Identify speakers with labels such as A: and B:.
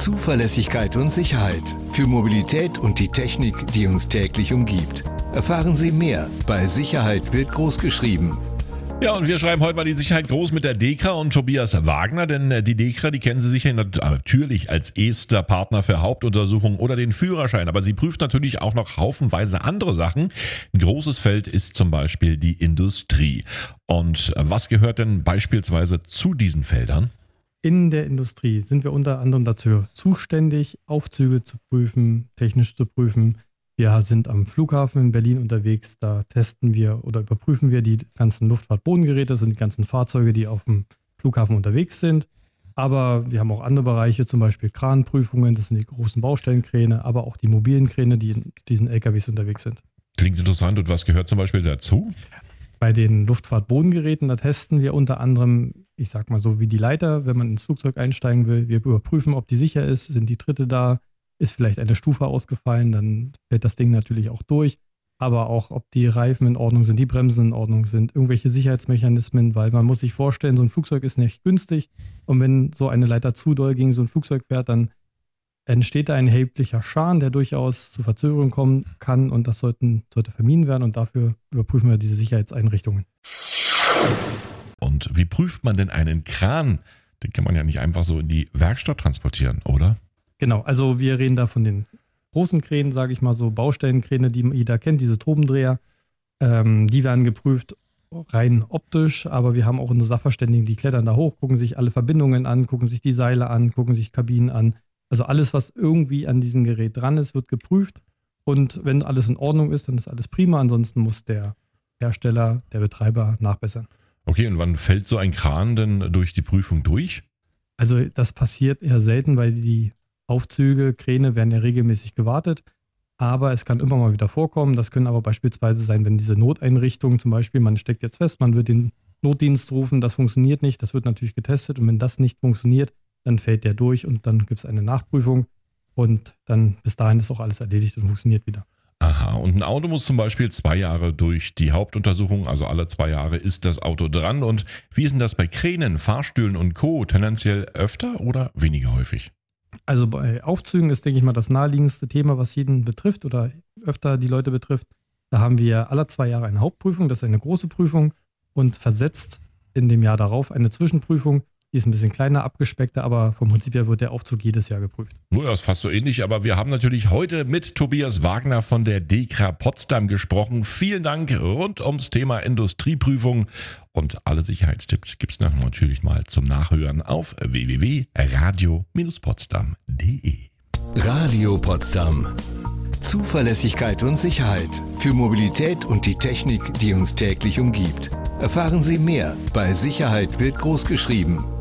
A: Zuverlässigkeit und Sicherheit für Mobilität und die Technik, die uns täglich umgibt. Erfahren Sie mehr bei Sicherheit wird groß geschrieben.
B: Ja, und wir schreiben heute mal die Sicherheit groß mit der DEKRA und Tobias Wagner, denn die DEKRA, die kennen Sie sicher natürlich als erster Partner für Hauptuntersuchungen oder den Führerschein, aber sie prüft natürlich auch noch haufenweise andere Sachen. Ein großes Feld ist zum Beispiel die Industrie. Und was gehört denn beispielsweise zu diesen Feldern?
C: In der Industrie sind wir unter anderem dazu zuständig, Aufzüge zu prüfen, technisch zu prüfen. Wir sind am Flughafen in Berlin unterwegs, da testen wir oder überprüfen wir die ganzen Luftfahrtbodengeräte, das sind die ganzen Fahrzeuge, die auf dem Flughafen unterwegs sind. Aber wir haben auch andere Bereiche, zum Beispiel Kranprüfungen, das sind die großen Baustellenkräne, aber auch die mobilen Kräne, die in diesen LKWs unterwegs sind.
B: Klingt interessant, und was gehört zum Beispiel dazu?
C: Bei den Luftfahrtbodengeräten, da testen wir unter anderem, ich sag mal so wie die Leiter, wenn man ins Flugzeug einsteigen will. Wir überprüfen, ob die sicher ist, sind die Tritte da, ist vielleicht eine Stufe ausgefallen, dann fällt das Ding natürlich auch durch. Aber auch, ob die Reifen in Ordnung sind, die Bremsen in Ordnung sind, irgendwelche Sicherheitsmechanismen, weil man muss sich vorstellen, so ein Flugzeug ist nicht günstig. Und wenn so eine Leiter zu doll gegen so ein Flugzeug fährt, dann entsteht da ein erheblicher Schaden, der durchaus zu Verzögerungen kommen kann. Und das sollte vermieden werden. Und dafür überprüfen wir diese Sicherheitseinrichtungen.
B: Und wie prüft man denn einen Kran? Den kann man ja nicht einfach so in die Werkstatt transportieren, oder?
C: Genau, also wir reden da von den großen Kränen, sage ich mal so, Baustellenkräne, die jeder kennt, diese Tobendreher. Die werden geprüft rein optisch, aber wir haben auch unsere Sachverständigen, die klettern da hoch, gucken sich alle Verbindungen an, gucken sich die Seile an, gucken sich Kabinen an. Also alles, was irgendwie an diesem Gerät dran ist, wird geprüft. Und wenn alles in Ordnung ist, dann ist alles prima. Ansonsten muss der Hersteller, der Betreiber nachbessern.
B: Okay, und wann fällt so ein Kran denn durch die Prüfung durch?
C: Also das passiert eher selten, weil die Aufzüge, Kräne werden ja regelmäßig gewartet. Aber es kann immer mal wieder vorkommen. Das können aber beispielsweise sein, wenn diese Noteinrichtungen, zum Beispiel, man steckt jetzt fest, man wird den Notdienst rufen, das funktioniert nicht, das wird natürlich getestet. Und wenn das nicht funktioniert, dann fällt der durch und dann gibt es eine Nachprüfung. Und dann bis dahin ist auch alles erledigt und funktioniert wieder.
B: Aha, und ein Auto muss zum Beispiel 2 Jahre durch die Hauptuntersuchung, also alle 2 Jahre ist das Auto dran. Und wie ist denn das bei Kränen, Fahrstühlen und Co.? Tendenziell öfter oder weniger häufig?
C: Also bei Aufzügen ist, denke ich mal, das naheliegendste Thema, was jeden betrifft oder öfter die Leute betrifft. Da haben wir alle 2 Jahre eine Hauptprüfung, das ist eine große Prüfung, und versetzt in dem Jahr darauf eine Zwischenprüfung. Die ist ein bisschen kleiner, abgespeckter, aber vom Prinzip her wird der Aufzug jedes Jahr geprüft.
B: Ja, ist fast so ähnlich, aber wir haben natürlich heute mit Tobias Wagner von der DEKRA Potsdam gesprochen. Vielen Dank rund ums Thema Industrieprüfung, und alle Sicherheitstipps gibt es natürlich mal zum Nachhören auf www.radio-potsdam.de.
A: Radio Potsdam. Zuverlässigkeit und Sicherheit für Mobilität und die Technik, die uns täglich umgibt. Erfahren Sie mehr bei Sicherheit wird groß geschrieben.